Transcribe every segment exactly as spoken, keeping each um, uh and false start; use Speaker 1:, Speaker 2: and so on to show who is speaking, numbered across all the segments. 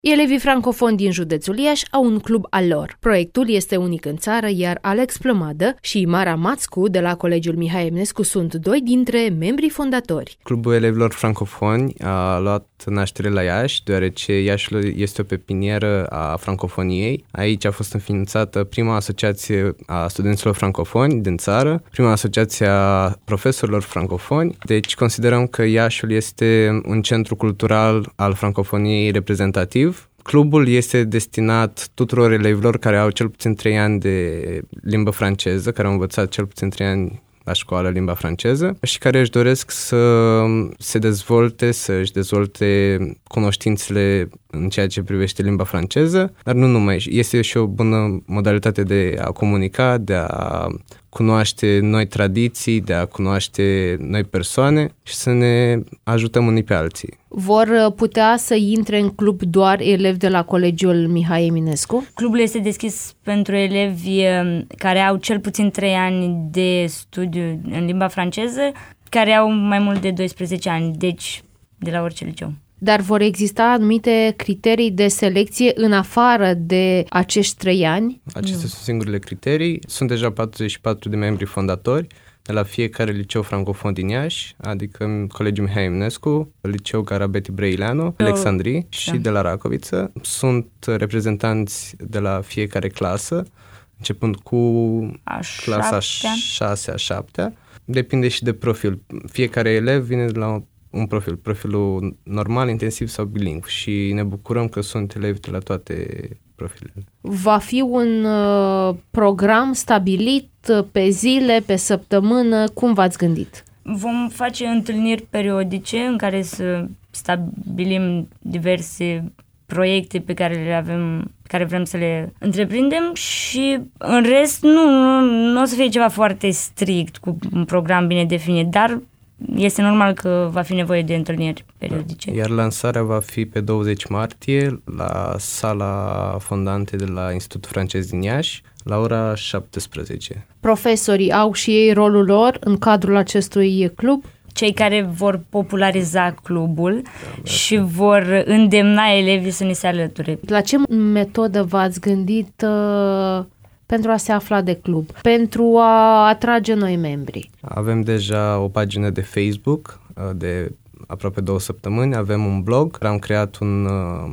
Speaker 1: Elevii francofoni din județul Iași au un club al lor. Proiectul este unic în țară, iar Alex Plămadă și Mara Mațcu de la Colegiul Mihai Eminescu sunt doi dintre membrii fondatori.
Speaker 2: Clubul elevilor francofoni a luat naștere la Iași, deoarece Iașiul este o pepinieră a francofoniei. Aici a fost înființată prima asociație a studenților francofoni din țară, prima asociație a profesorilor francofoni. Deci considerăm că Iașiul este un centru cultural al francofoniei reprezentativ. Clubul este destinat tuturor elevilor care au cel puțin trei ani de limbă franceză, care au învățat cel puțin trei ani la școală limba franceză și care își doresc să se dezvolte, să își dezvolte cunoștințele în ceea ce privește limba franceză, dar nu numai. Este și o bună modalitate de a comunica, de a cunoaște noi tradiții, de a cunoaște noi persoane și să ne ajutăm unii pe alții.
Speaker 1: Vor putea să intre în club doar elevi de la Colegiul Mihai Eminescu?
Speaker 3: Clubul este deschis pentru elevi care au cel puțin trei ani de studiu în limba franceză, care au mai mult de doisprezece ani, deci de la orice liceu.
Speaker 1: Dar vor exista anumite criterii de selecție în afară de acești trei ani?
Speaker 2: Acestea
Speaker 1: nu.
Speaker 2: sunt singurele criterii. Sunt deja patruzeci și patru de membri fondatori de la fiecare liceu francofon din Iași, adică Colegiul Mihai Eminescu, Liceu Garabeti Brăileanu, Alexandrii și de la Racoviță. Sunt reprezentanți de la fiecare clasă, începând cu
Speaker 3: a
Speaker 2: clasa șasea, șaptea. Depinde și de profil. Fiecare elev vine de la un profil, profilul normal, intensiv sau bilingv și ne bucurăm că sunt elevi de la toate profilele.
Speaker 1: Va fi un uh, program stabilit pe zile, pe săptămână, cum v-ați gândit?
Speaker 3: Vom face întâlniri periodice în care să stabilim diverse proiecte pe care le avem, pe care vrem să le întreprindem și în rest nu, nu, nu o să fie ceva foarte strict cu un program bine definit, dar este normal că va fi nevoie de întâlniri periodice.
Speaker 2: Iar lansarea va fi pe douăzeci martie la sala fondante de la Institutul Francez din Iași, la ora șaptesprezece.
Speaker 1: Profesorii au și ei rolul lor în cadrul acestui club?
Speaker 3: Cei care vor populariza clubul da, și vor îndemna elevii să ni se alăture.
Speaker 1: La ce metodă v-ați gândit uh, pentru a se afla de club, pentru a atrage noi membri?
Speaker 2: Avem deja o pagină de Facebook de aproape două săptămâni, avem un blog, am creat un,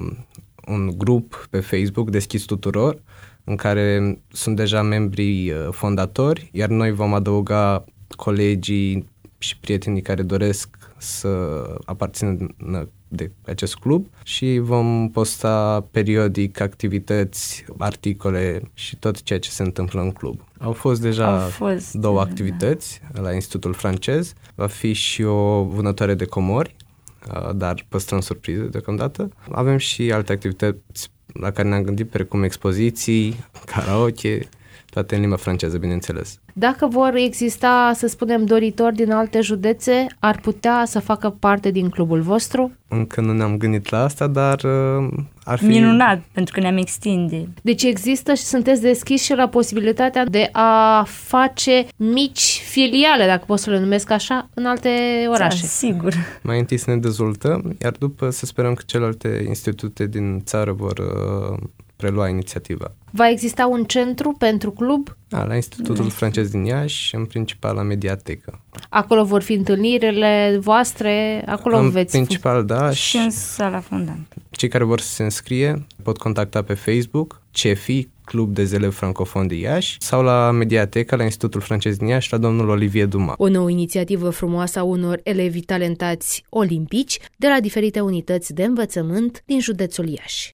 Speaker 2: un grup pe Facebook deschis tuturor, în care sunt deja membrii fondatori, iar noi vom adăuga colegii și prietenii care doresc să aparțină de acest club și vom posta periodic activități, articole și tot ceea ce se întâmplă în club. Au fost deja Au fost, două activități da. la Institutul Francez. Va fi și o vânătoare de comori, dar păstrăm surprize deocamdată. Avem și alte activități la care ne-am gândit, precum expoziții, karaoke, toate în limba franceză, bineînțeles.
Speaker 1: Dacă vor exista, să spunem, doritori din alte județe, ar putea să facă parte din clubul vostru?
Speaker 2: Încă nu ne-am gândit la asta, dar uh, ar fi...
Speaker 3: minunat, pentru că ne-am extinde.
Speaker 1: Deci există și sunteți deschiși și la posibilitatea de a face mici filiale, dacă pot să le numesc așa, în alte orașe.
Speaker 3: Da, sigur.
Speaker 2: Mai întâi să ne dezvoltăm, iar după să sperăm că celelalte institute din țară vor uh, prelua inițiativa.
Speaker 1: Va exista un centru pentru club?
Speaker 2: Da, la Institutul da. Francez din Iași, în principal la Mediatecă.
Speaker 1: Acolo vor fi întâlnirile voastre? Acolo
Speaker 2: în
Speaker 1: veți...
Speaker 2: principal, da.
Speaker 3: Și în sala fondantă.
Speaker 2: Cei care vor să se înscrie pot contacta pe Facebook C E F I, Club de Elevi Francofoni de Iași, sau la Mediateca, la Institutul Francez din Iași, la domnul Olivier Duma.
Speaker 1: O nouă inițiativă frumoasă a unor elevi talentați olimpici de la diferite unități de învățământ din județul Iași.